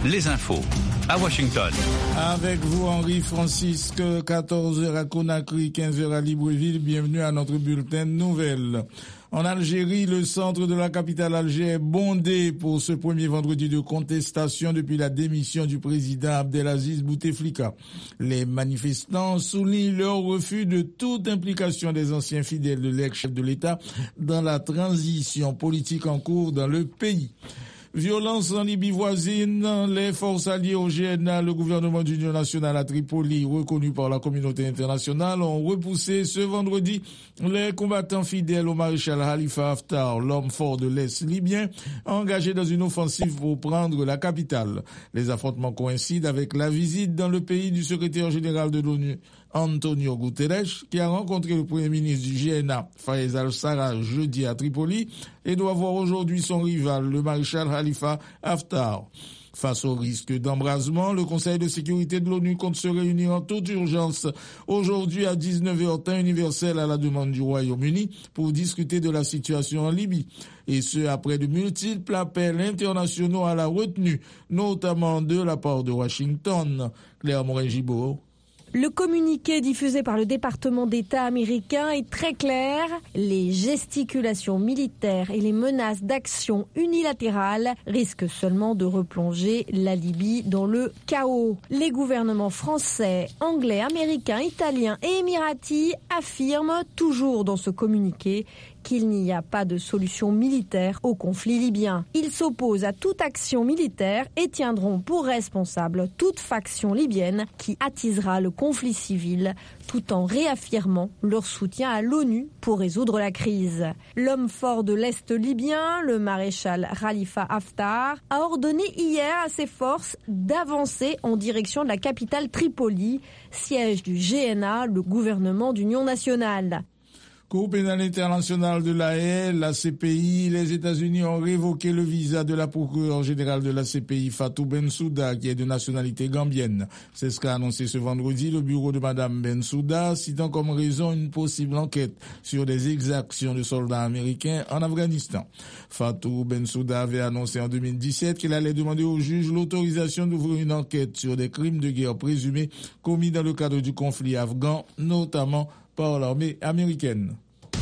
les infos à Washington. Avec vous, Henri-Francisque, 14h à Conakry, 15h à Libreville. Bienvenue à notre bulletin de nouvelles. En Algérie, le centre de la capitale Alger est bondé pour ce premier vendredi de contestation depuis la démission du président Abdelaziz Bouteflika. Les manifestants soulignent leur refus de toute implication des anciens fidèles de l'ex-chef de l'État dans la transition politique en cours dans le pays. Violence en Libye voisine, les forces alliées au GNA, le gouvernement d'union nationale à Tripoli, reconnu par la communauté internationale, ont repoussé ce vendredi les combattants fidèles au maréchal Khalifa Haftar, l'homme fort de l'Est libyen, engagé dans une offensive pour prendre la capitale. Les affrontements coïncident avec la visite dans le pays du secrétaire général de l'ONU, Antonio Guterres, qui a rencontré le premier ministre du GNA, Fayez al-Sarraj, jeudi à Tripoli, et doit voir aujourd'hui son rival, le maréchal Khalifa Haftar. Face au risque d'embrasement, le Conseil de sécurité de l'ONU compte se réunir en toute urgence aujourd'hui à 19h temps universel à la demande du Royaume-Uni pour discuter de la situation en Libye. Et ce, après de multiples appels internationaux à la retenue, notamment de la part de Washington. Claire Morin-Gibault. Le communiqué diffusé par le département d'État américain est très clair. Les gesticulations militaires et les menaces d'action unilatérale risquent seulement de replonger la Libye dans le chaos. Les gouvernements français, anglais, américains, italiens et émiratis affirment toujours dans ce communiqué qu'il n'y a pas de solution militaire au conflit libyen. Ils s'opposent à toute action militaire et tiendront pour responsable toute faction libyenne qui attisera le conflit civil tout en réaffirmant leur soutien à l'ONU pour résoudre la crise. L'homme fort de l'Est libyen, le maréchal Khalifa Haftar, a ordonné hier à ses forces d'avancer en direction de la capitale Tripoli, siège du GNA, le gouvernement d'union nationale. Cour pénale internationale de la Haye, la CPI, les États-Unis ont révoqué le visa de la procureure générale de la CPI, Fatou Bensouda, qui est de nationalité gambienne. C'est ce qu'a annoncé ce vendredi le bureau de Madame Bensouda, citant comme raison une possible enquête sur des exactions de soldats américains en Afghanistan. Fatou Bensouda avait annoncé en 2017 qu'elle allait demander au juge l'autorisation d'ouvrir une enquête sur des crimes de guerre présumés commis dans le cadre du conflit afghan, notamment par l'armée américaine.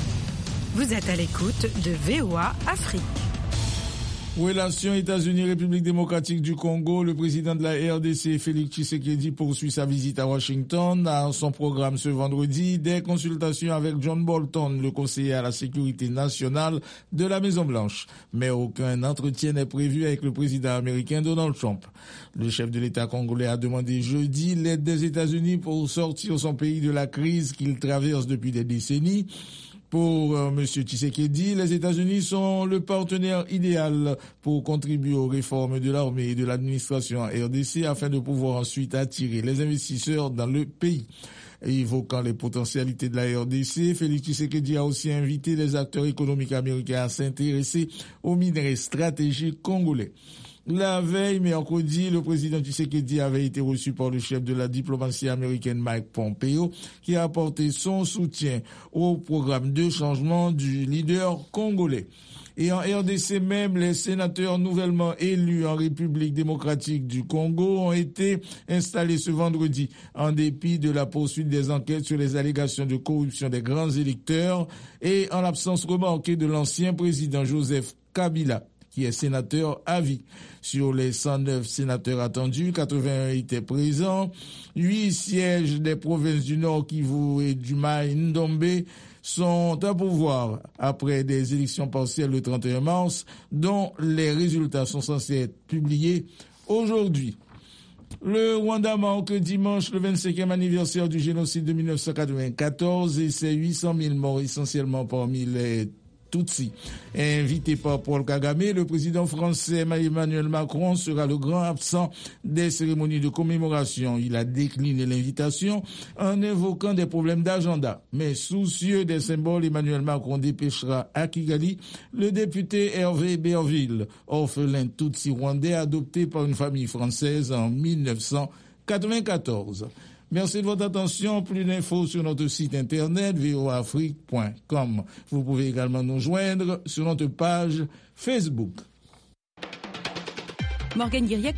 Vous êtes à l'écoute de VOA Afrique. Relations États-Unis-République démocratique du Congo, le président de la RDC, Félix Tshisekedi, poursuit sa visite à Washington. À son programme ce vendredi, des consultations avec John Bolton, le conseiller à la sécurité nationale de la Maison-Blanche. Mais aucun entretien n'est prévu avec le président américain Donald Trump. Le chef de l'État congolais a demandé jeudi l'aide des États-Unis pour sortir son pays de la crise qu'il traverse depuis des décennies. Pour M. Tshisekedi, les États-Unis sont le partenaire idéal pour contribuer aux réformes de l'armée et de l'administration en RDC afin de pouvoir ensuite attirer les investisseurs dans le pays. Évoquant les potentialités de la RDC, Félix Tshisekedi a aussi invité les acteurs économiques américains à s'intéresser aux minerais stratégiques congolais. La veille, mercredi, le président Tshisekedi avait été reçu par le chef de la diplomatie américaine Mike Pompeo, qui a apporté son soutien au programme de changement du leader congolais. Et en RDC même, les sénateurs nouvellement élus en République démocratique du Congo ont été installés ce vendredi, en dépit de la poursuite des enquêtes sur les allégations de corruption des grands électeurs et en l'absence remarquée de l'ancien président Joseph Kabila, qui est sénateur à vie. Sur les 109 sénateurs attendus, 81 étaient présents. 8 sièges des provinces du Nord Kivu et du Mai-Ndombe sont à pourvoir après des élections partielles le 31 mars, dont les résultats sont censés être publiés aujourd'hui. Le Rwanda marque dimanche le 25e anniversaire du génocide de 1994 et ses 800 000 morts essentiellement parmi les Tutsi. Invité par Paul Kagame, le président français Emmanuel Macron sera le grand absent des cérémonies de commémoration. Il a décliné l'invitation en évoquant des problèmes d'agenda. Mais soucieux des symboles, Emmanuel Macron dépêchera à Kigali le député Hervé Berville, orphelin Tutsi rwandais adopté par une famille française en 1994. Merci de votre attention. Plus d'infos sur notre site internet voaafrique.com. Vous pouvez également nous joindre sur notre page Facebook. Morgane Guiriac